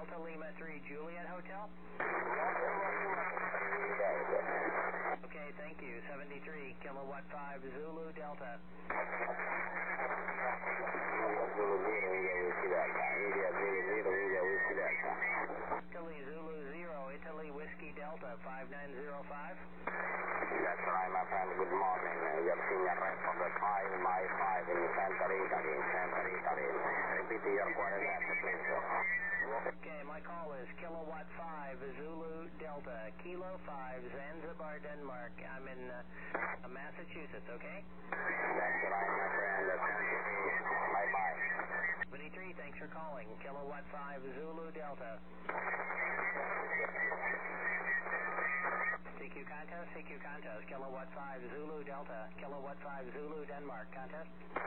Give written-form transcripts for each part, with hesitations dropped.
Delta Lima 3 Juliet Hotel. Okay, thank you. 73 Kilowatt 5 Zulu Delta. Italy Zulu 0, Italy Whiskey Delta 5905. That's right, my friend. Good morning. You're seeing a rest of the 5 by 5 in Central Italy. Repeat your coordinates, please. Okay, my call is Kilowatt 5 Zulu Delta, Kilo 5 Zanzibar, Denmark. I'm in Massachusetts, okay? That's right, my friend. Bye-bye. 73, thanks for calling. Kilowatt 5 Zulu Delta. CQ contest, Kilowatt 5 Zulu Delta, Kilowatt 5 Zulu Denmark, contest.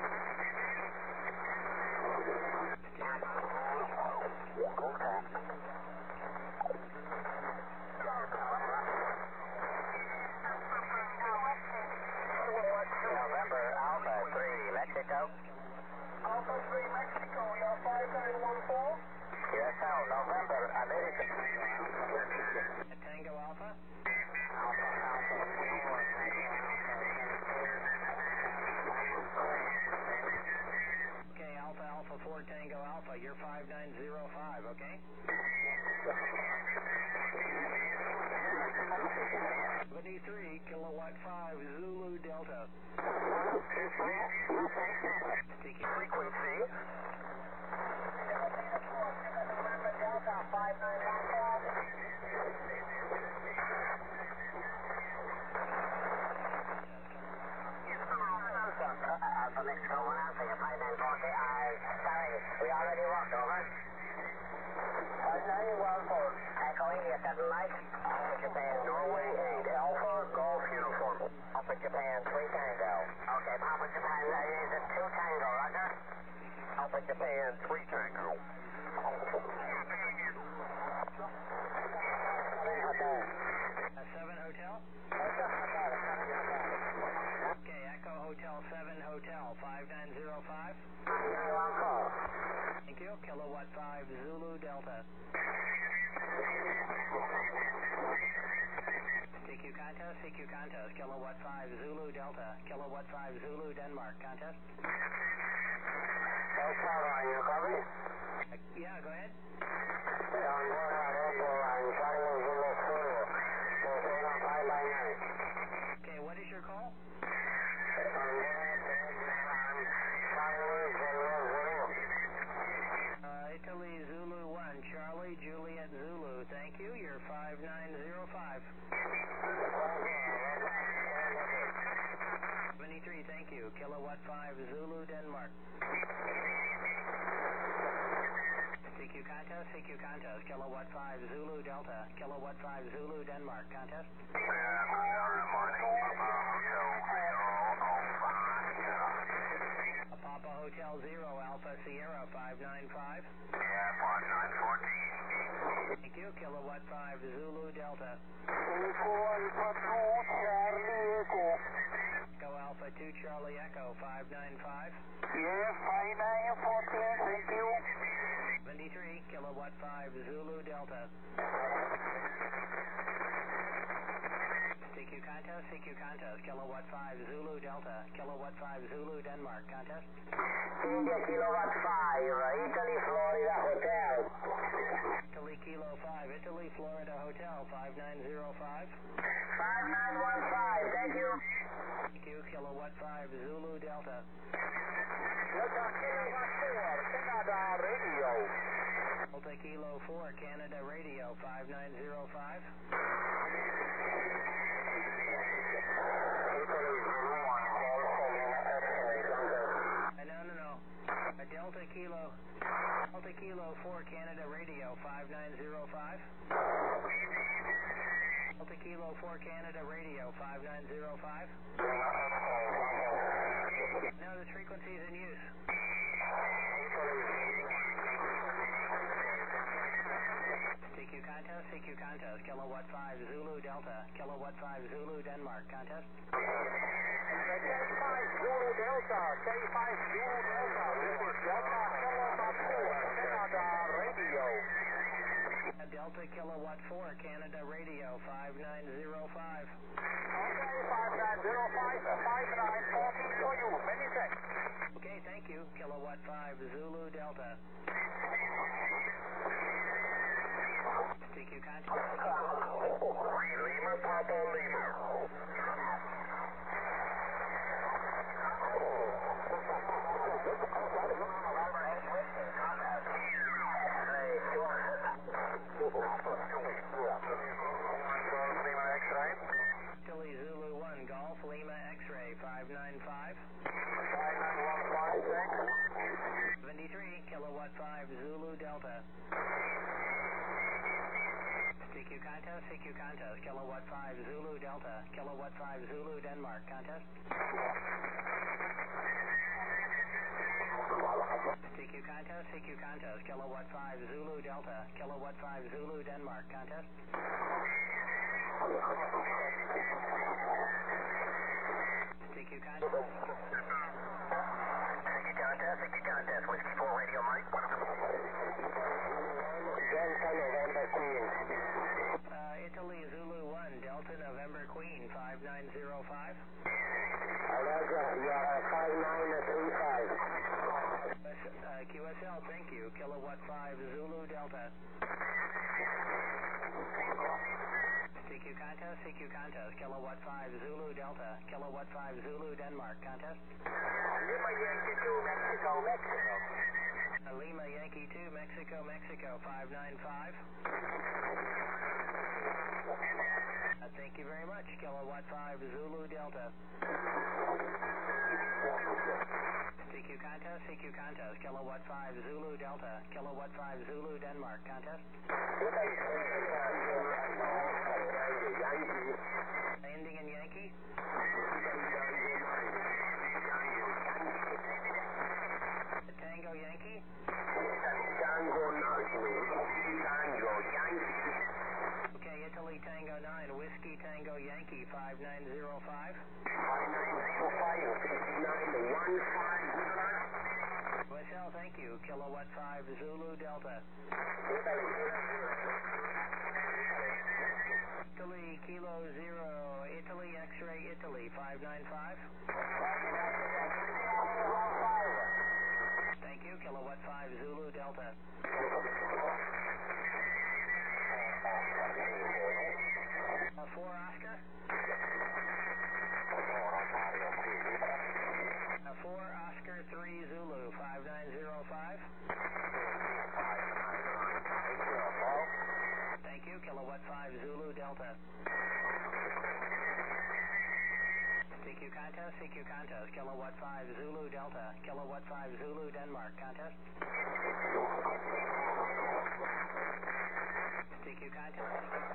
November Alpha 3 Mexico. Alpha 3 Mexico, you're 5914. Yes, sir. November American. Tango Alpha. Okay, Alpha 4 Tango Alpha, you're 5905, okay? 73 Kilowatt 5 Zulu Delta. Frequency. Delta 5914. Alpha Mexico 1 Alpha, you're 5940. Sorry, we already walked over. 5914. Echo India 7 Mike. Alpha Japan Norway 8 Alpha Golf Uniform. Alpha Japan 3 Tango. Okay, Papa Japan is it 2 Tango, Roger? Alpha Japan 3 Tango. 7 Hotel? Okay, Echo Hotel 7 Hotel, 5905. Thank you. Kilowatt 5 Zulu Delta. CQ contest, Kilowatt 5 Zulu Delta, Kilowatt 5 Zulu Denmark, contest. Are you copy? Yeah, go ahead. On board our Echo and Charlie Zulu 5 by 9. Okay, what is your call? Italy Zulu 1, Charlie Juliet Zulu. Thank you. You're 5905. 73, thank you. Kilowatt 5 Zulu Denmark. CQ contest, Kilowatt 5 Zulu Delta, Kilowatt 5 Zulu Denmark, contest. Papa Hotel 0, Alpha Sierra 595. Thank you. Kilowatt 5 Zulu Delta. Echo Alpha 2 Charlie Echo 595. Yes, 5914, thank you. 73 Kilowatt 5 Zulu Delta. CQ contest, Kilowatt 5 Zulu Delta, Kilowatt 5 Zulu Denmark, contest. India Kilowatt 5, Italy Florida Hotel. Italy Kilo 5, Italy Florida Hotel 5905. 5915, thank you. Thank you. Kilowatt 5 Zulu Delta. Delta Kilowatt 4, Canada Radio. Delta Kilo 4 Canada Radio 5905. No. Delta Kilo 4 Canada Radio 5905. Delta Kilo 4 Canada Radio 5905. No, this frequency is in use. CQ contest, Kilowatt 5 Zulu Delta, Kilowatt 5 Zulu Denmark, contest. K5 Zulu Delta, K5 Zulu Delta, this is Delta Kilowatt 4, Canada Radio. Delta Kilowatt 4, Canada Radio 5905. Okay, 5905, 5914 for you. Many thanks. Okay, thank you. Kilowatt 5, Zulu Delta. CQ contact. Lima, Papa, Lima. Italy Zulu 1, Golf Lima X-ray 595. 5915, thanks. 73, Kilowatt 5, Zulu Delta. CQ contest, Kilowatt 5, Zulu Delta, Kilowatt 5, Zulu Denmark, contest. CQ contest, Kilowatt 5, Zulu Delta, Kilowatt 5, Zulu Denmark, contest. CQ contest. CQ contest, Whiskey 4 Radio Mike. Delta November Queen. Italy Zulu 1, Delta November Queen 5905. Roger, you are 5935. QSL, thank you. Kilowatt 5, Zulu Delta. CQ contest, Kilowatt 5, Zulu Delta, Kilowatt 5, Zulu Denmark, contest. Lima Yankee 2, Mexico, Mexico. Lima Yankee 2, Mexico, Mexico 595. Thank you very much. Kilowatt 5, Zulu Delta. CQ contest, Kilowatt 5, Zulu Delta, Kilowatt 5, Zulu Denmark, contest. Landing in Yankee. Tango Yankee. Okay, Italy Tango 9, Whiskey Tango Yankee 5905. 5915. Michelle, thank you. Kilowatt 5, Zulu Delta. Italy Kilo 0, Italy X-ray Italy 595. Thank you. Kilowatt 5, Zulu Delta. 4 Oscar. 4 Oscar 3 Zulu 5905. Thank you. Kilowatt 5, Zulu Delta. CQ contest, Kilowatt 5, Zulu Delta, Kilowatt 5, Zulu Denmark, contest. CQ contest.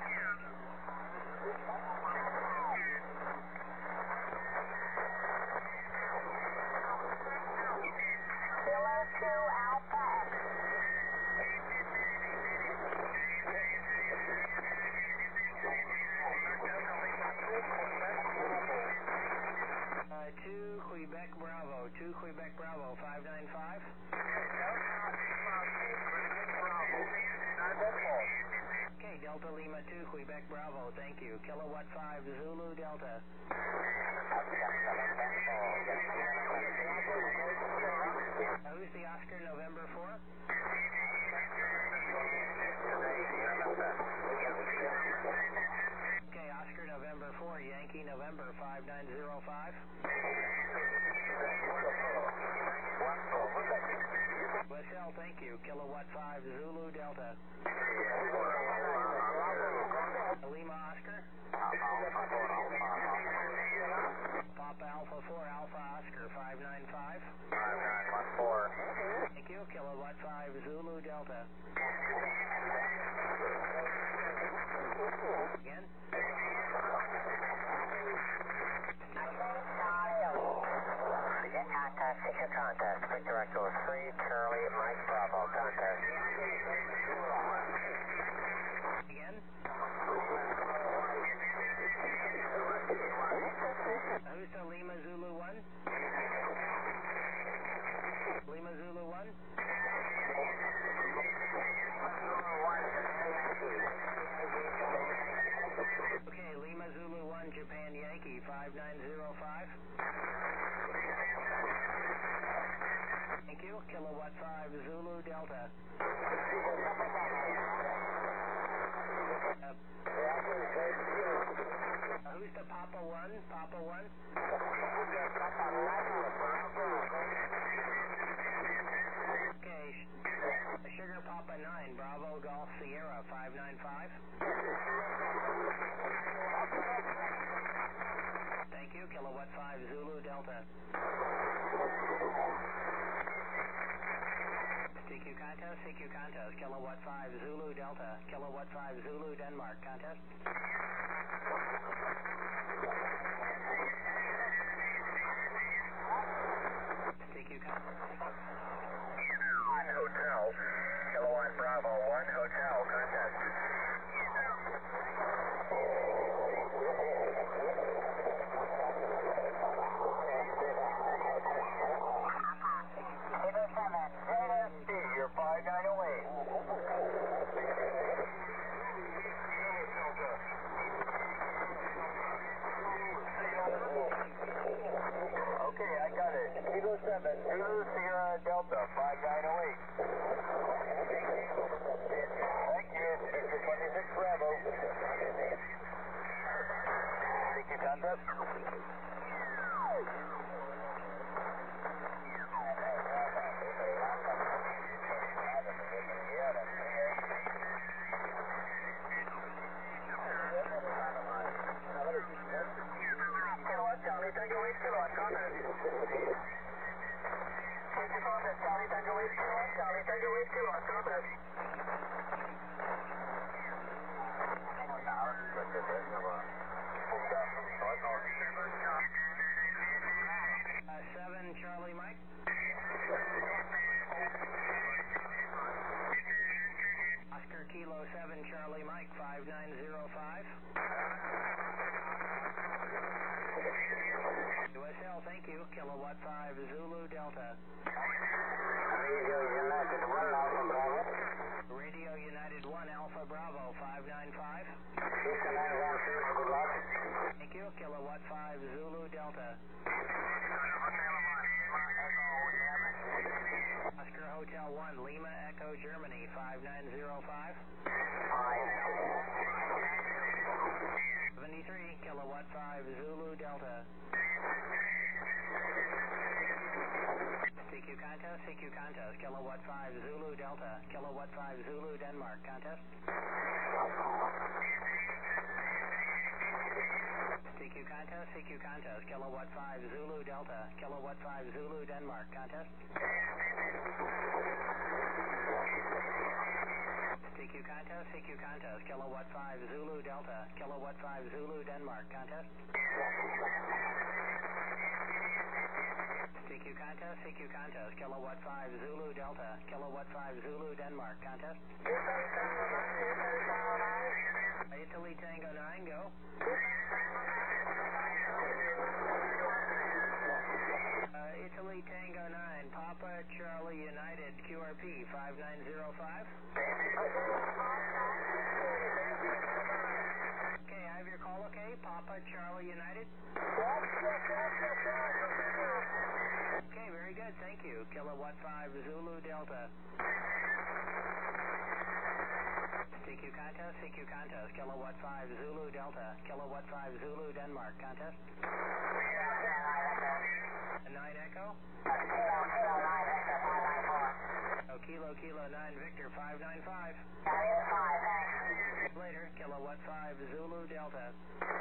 Kilo 2 Alpha X. 2 Quebec Bravo, 2 Quebec Bravo, 595. Okay, Delta Lima 2 Quebec Bravo, thank you. Kilowatt 5, Zulu Delta. Who's the Oscar November 4? Okay, Oscar November 4, Yankee November 5905. Michelle, thank you. Kilowatt 5, Zulu Delta. Lima Oscar. Papa Alpha 4, Alpha Oscar 595. 5914. Thank you. Kilowatt 5, Zulu Delta. Again. Contest, contest. Victor Echo 3, Charlie, Mike Bravo, contest. Again. Who's the Lima Zulu 1? Lima Zulu 1? 595. Thank you, Kilowatt 5 Zulu Delta. CQ contest, Kilowatt 5 Zulu Delta, Kilowatt 5 Zulu Denmark, contest. CQ contest. 1 Hotel, Kilowatt Bravo 1 Hotel, contest. You're 5908. Okay, I got it. Kilo 7, Zulu Sierra Delta, 5908. Thank you, Victor 26 Bravo. CQ concept. Charlie Tango 8 Kilowatt, contact. Charlie Tango 8 Kilowatt, Charlie Tango 8 Kilowatt, contact. 7 Charlie Mike. Oscar Kilo 7 Charlie Mike, 5905. USL, thank you. Kilowatt 5 Zulu Delta. Radio United 1 Alpha Bravo 595. Thank you. Kilowatt 5 Zulu Delta. Oscar Hotel 1 Lima Echo Germany 5905. 73 Kilowatt 5 Zulu Delta. CQ contest, Kilowatt 5 Zulu Delta, Kilowatt 5 Zulu Denmark, contest. CQ contest, Kilowatt 5 Zulu Delta, Kilowatt 5 Zulu Denmark, contest. CQ contest, Kilowatt 5 Zulu Delta, Kilowatt 5 Zulu Denmark, contest. CQ contest, Kilowatt 5 Zulu Delta, Kilowatt 5 Zulu Denmark, contest. Italy Tango 9, go. Italy Tango 9, Papa Charlie United, QRP 5905. Okay, I have your call, okay? Papa Charlie United? Okay, very good, thank you. Kilowatt 5 Zulu Delta. CQ contest, Kilowatt 5 Zulu Delta, Kilowatt 5 Zulu Denmark, contest. 9 Echo? Oh, Kilo 9 Victor 595. Later, Kilowatt 5 Zulu Delta.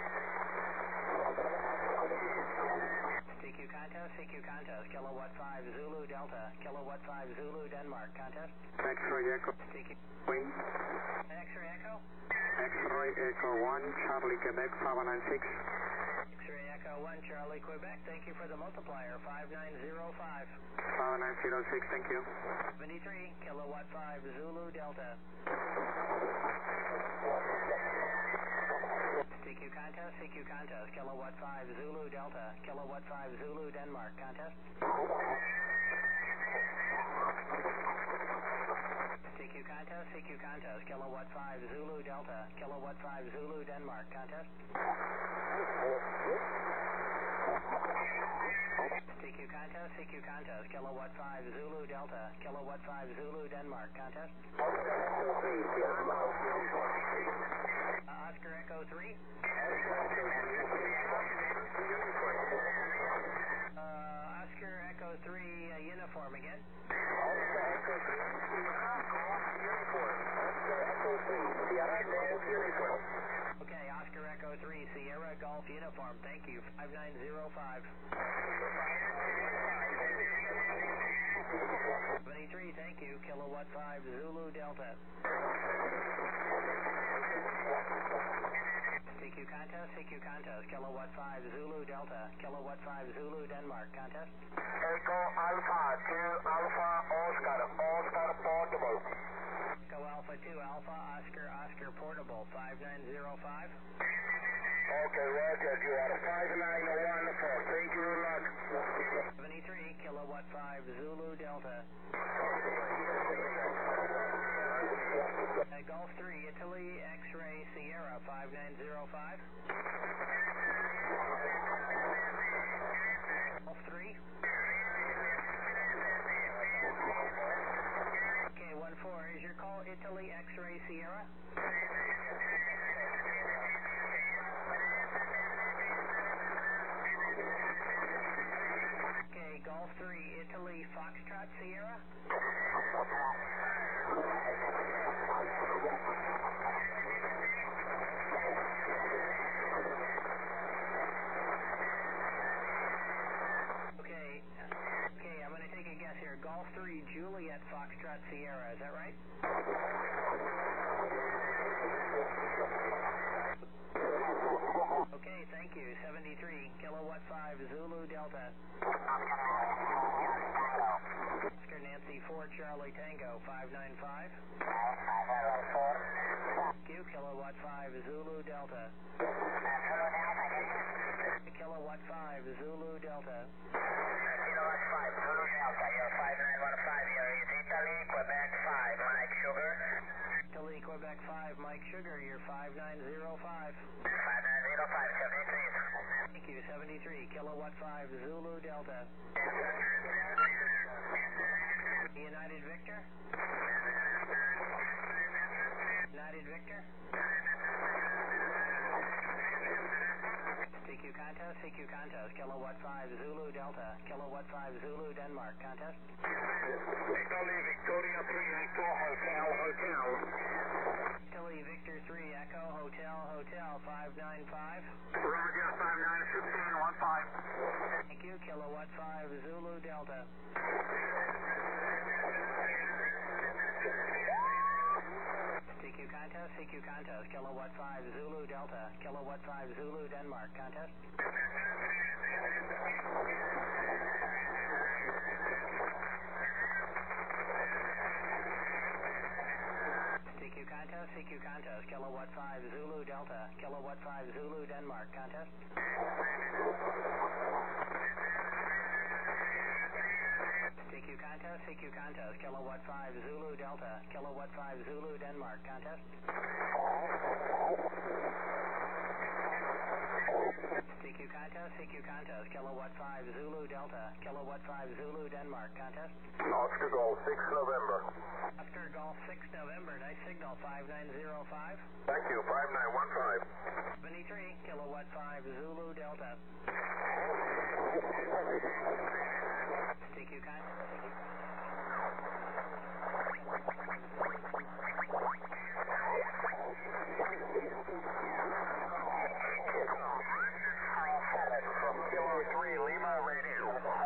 CQ contest, Kilowatt 5 Zulu Delta, Kilowatt 5 Zulu Denmark, contest. X-ray Echo. CQ. Wing. X-ray Echo? X-ray Echo 1, Charlie Quebec 5196. X-ray Echo 1, Charlie Quebec, thank you for the multiplier, 5905. 5906, thank you. 73, Kilowatt 5 Zulu Delta. CQ contest, Kilowatt 5 Zulu Delta, Kilowatt 5 Zulu Denmark, contest. CQ contest, Kilowatt 5 Zulu Delta, Kilowatt 5 Zulu Denmark, contest. CQ contest, Kilowatt 5 Zulu Delta, Kilowatt 5 Zulu Denmark, contest. Oscar Echo 3. Oscar Echo 3, uniform again. Oscar Echo 3, uniform. Oscar Echo Sierra Golf Uniform. Okay, Oscar Echo 3, Sierra Golf Uniform. Thank you. 5905. 73, thank you. Kilowatt 5, Zulu Delta. CQ contest. Kilowatt 5, Zulu Delta. Kilowatt 5, Zulu Denmark. Contest. Echo Alpha 2 Alpha Oscar. Oscar Portable. Echo Alpha 2 Alpha Oscar Portable. 5905. Okay, Roger. You are 5914. Thank you very much. 73, Kilowatt 5, Zulu Delta. Golf 3, Italy, X-Ray, Sierra, 5905. Golf 3. Okay, 14, is your call Italy, X-Ray, Sierra? Okay, Golf 3, Italy, Foxtrot, Sierra? Okay, I'm going to take a guess here. Golf 3, Juliet, Foxtrot, Sierra, is that right? Okay, thank you. 73, Kilowatt 5, Zulu Delta. Oscar Nancy 4, Charlie Tango, 595. Thank you, Kilowatt 5, Zulu Delta. Kilowatt 5, Zulu Delta. Kilowatt 5 Zulu Delta. You're 5915. You're Italy, Quebec 5. Mike Sugar. Italy, Quebec 5, Mike Sugar, you're 5905. 5905. 73. Thank you, 73, Kilowatt 5, Zulu Delta. United Victor? United Victor? CQ contest, Kilowatt 5, Zulu Delta. Kilowatt 5, Zulu Denmark. Contest? Italy, Victoria 3, Echo Hotel, Hotel. Italy, Victor 3, Echo Hotel, Hotel, 595. Roger, 5915. Thank you, Kilowatt 5, Zulu Delta. CQ contest, Kilowatt 5, Zulu Delta. Kilowatt 5, Zulu Denmark. Contest? CQ contest, Kilowatt 5, Zulu Delta. Kilowatt 5, Zulu Denmark. Contest? CQ contest, Kilowatt 5, Zulu Delta. Kilowatt 5, Zulu Denmark. Contest? CQ contest, Kilowatt 5, Zulu Delta. Kilowatt 5, Zulu Denmark. Contest? Oscar Golf 6 November. Oscar Golf 6 November, nice signal, 5905. Thank you, 5915. 73, Kilowatt 5, Zulu Delta. CQ contest. From Kilo 3 Lima Radio.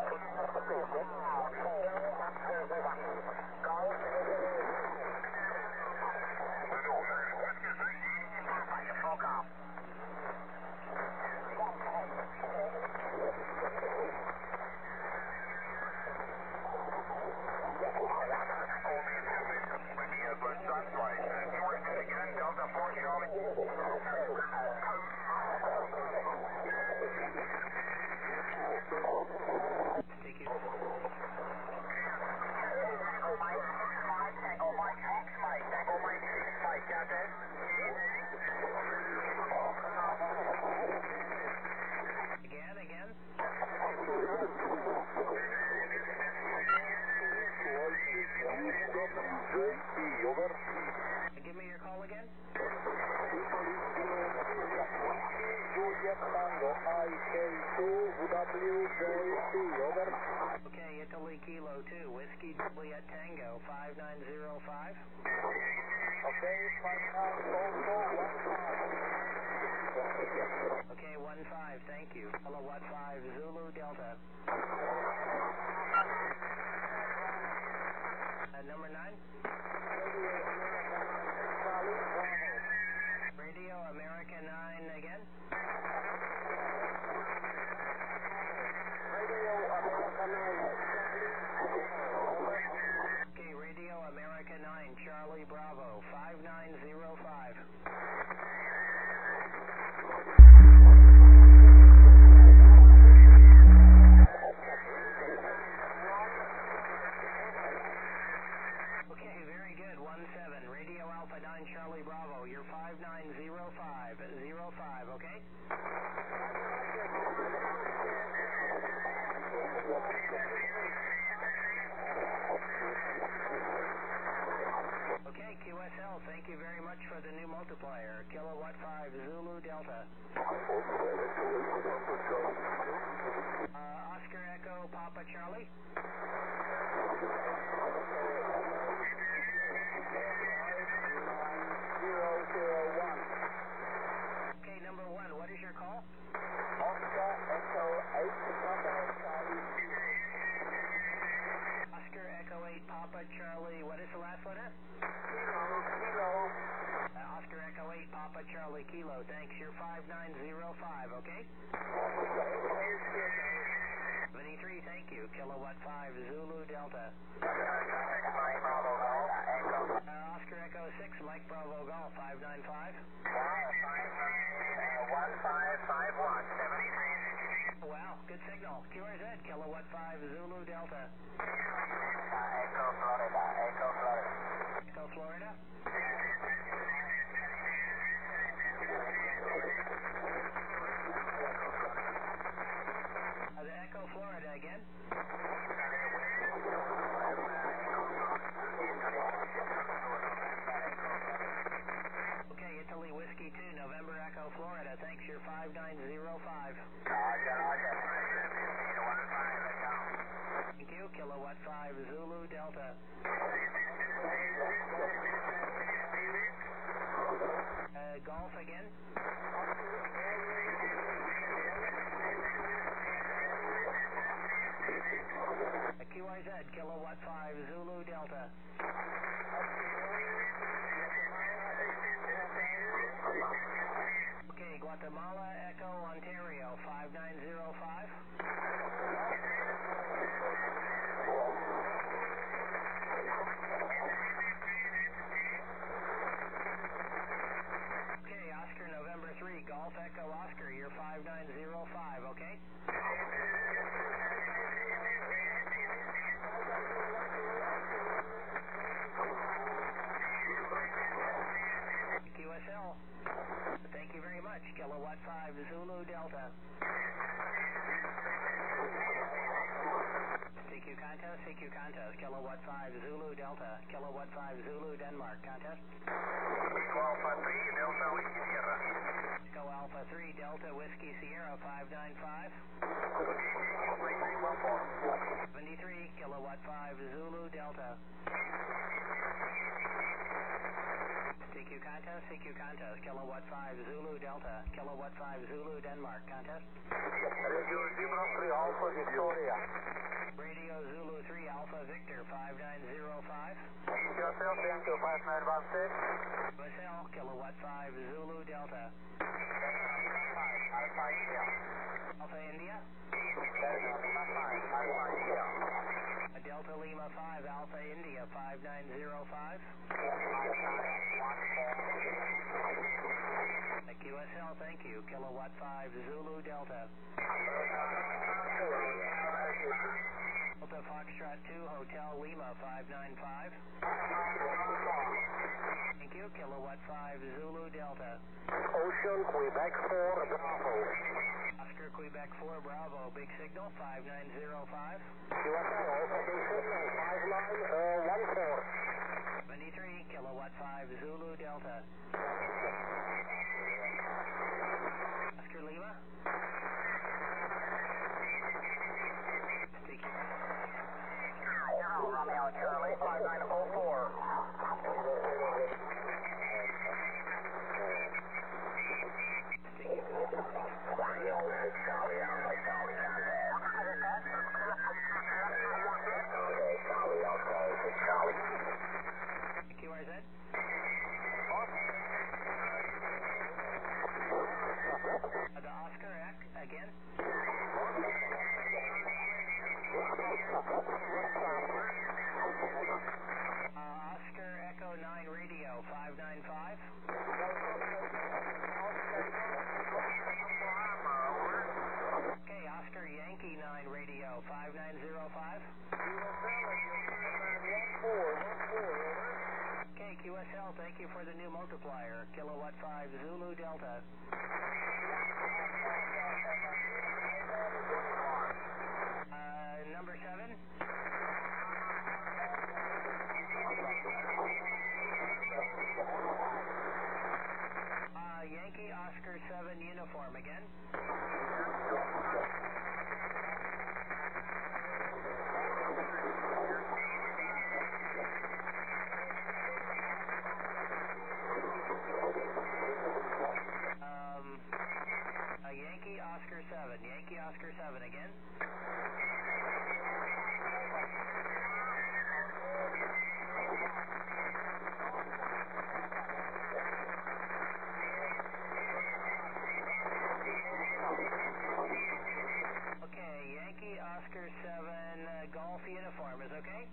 Again? Over. Give me your call again. Juliet Tango IK2WJC. Over. Okay, Italy Kilo 2, Whiskey Juliet Tango, 5905. Okay, 594415. Okay, 15, thank you. Kilowatt 5, Zulu Delta. Number 9? Radio America 9 again? Radio America 9. Okay, Radio America 9, Charlie Bravo, 5905. Okay, very good, 17, Radio Alpha 9, Charlie Bravo, you're 5905, 05, okay? Okay, QSL, thank you very much for the new multiplier. Kilowatt 5, Zulu Delta. Oscar Echo, Papa Charlie. Okay, number 1, what is your call? Oscar Echo 8 Papa Charlie. Oscar Echo 8, Papa Charlie, what is the last letter? Kilo. Oscar Echo 8, Papa Charlie, Kilo, thanks. You're 5905, okay? 73, thank you. Kilowatt 5, Zulu Delta. Oscar Echo 6, Mike Bravo Golf, 595. 1551, 73. Wow, good signal. QRZ, Kilowatt 5, Zulu Delta. Echo Florida, Echo Florida. Echo Florida. The Echo Florida again. Okay, Italy Whiskey 2, November Echo Florida. Thanks, you're 5905. Thank you. Kilowatt 5, Zulu Delta. Golf again. QRZ, Kilowatt 5, Zulu Delta. Okay, Guatemala Echo Ontario, 5905. Okay, Oscar November 3, Golf Echo Oscar, you're 5905, okay? QSL, thank you very much. Kilowatt 5, Zulu Delta. CQ contest, Kilowatt 5, Zulu Delta. Kilowatt 5, Zulu Denmark, contest. Echo Alpha 3, Delta Whiskey Sierra. Echo Alpha 3, Delta Whiskey Sierra, 595. 73, Kilowatt 5, Zulu Delta. CQ contest, Kilowatt 5, Zulu Delta. Kilowatt 5, Zulu Denmark, contest. Radio Zulu 3 Alpha Victoria. Radio Zulu 3, Alpha Victor, 5905. QSL, thank you, 5916. QSL, Kilowatt 5, Zulu Delta. Alpha India. Alpha India. Delta Lima 5, Alpha India, 5905. QSL, thank you. Kilowatt 5, Zulu Delta. Delta Foxtrot 2, Hotel Lima, 595. Thank you. Kilowatt 5, Zulu Delta. Ocean Quebec 4 Bravo. Oscar Quebec 4, Bravo, big signal, 5905. QSL, Alpha Station 5914. 73, Kilowatt 5, Zulu Delta. Oscar Lima. Romeo Charlie, 5904. again. Oscar Echo 9 Radio, 595. Okay, Oscar Yankee 9 Radio, 5905. Okay, QSL, thank you for the new multiplier. Kilowatt 5 Zulu Delta. Number 7. Yankee Oscar 7 uniform again. Yankee Oscar 7. Yankee Oscar 7 again. Okay, Yankee Oscar 7 Golf uniform is okay?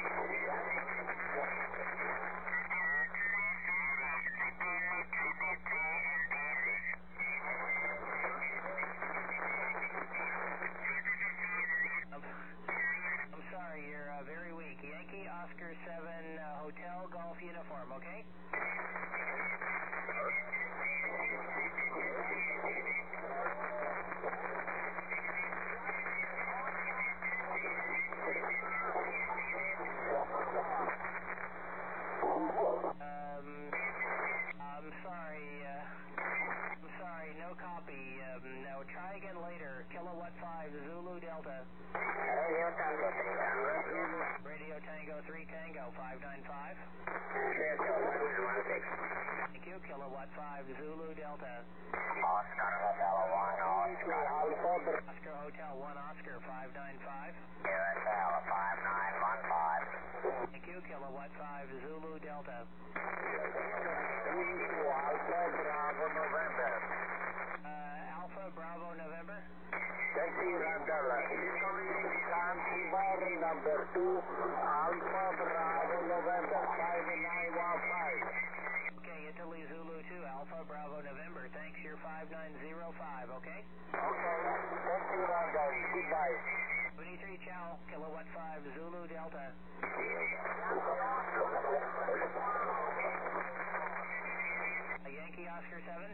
I'm sorry, you're very weak. Yankee Oscar 7 Hotel Golf uniform, okay? I'm sorry, no copy. No, try again later. Kilowatt 5 Zulu Delta. Radio Tango 3 Tango 595. Thank you. Kilowatt 5 Zulu Delta. Oscar Hotel 1 Oscar. Oscar Hotel 1 Oscar 595. QSL 5915. Thank you. Kilowatt 5 Zulu Delta. Alpha Bravo November. Alpha Bravo November. Taxi Randall. Zanzibar number 2. Alpha Bravo November 5915. Okay, Italy Zulu 2 Alpha Bravo November. Thanks, you're 5905, okay? Okay. Taxi Randall. Goodbye. 23 Chow, Kilowatt 5 Zulu Delta. Yankee Oscar 7.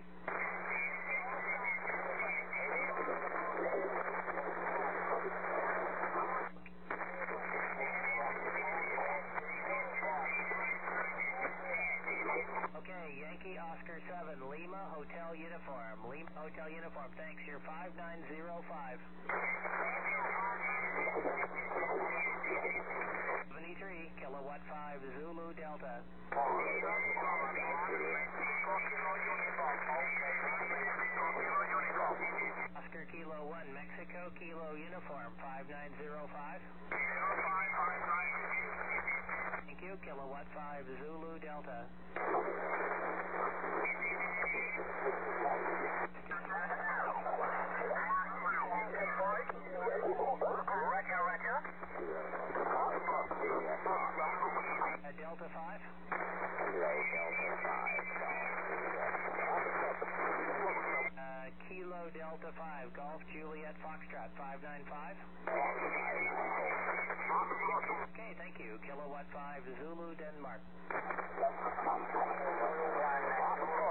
Okay, Yankee Oscar 7, Lima Hotel Uniform. Lima Hotel Uniform, thanks, you're 5905. 73, Kilowatt 5 Zulu Delta.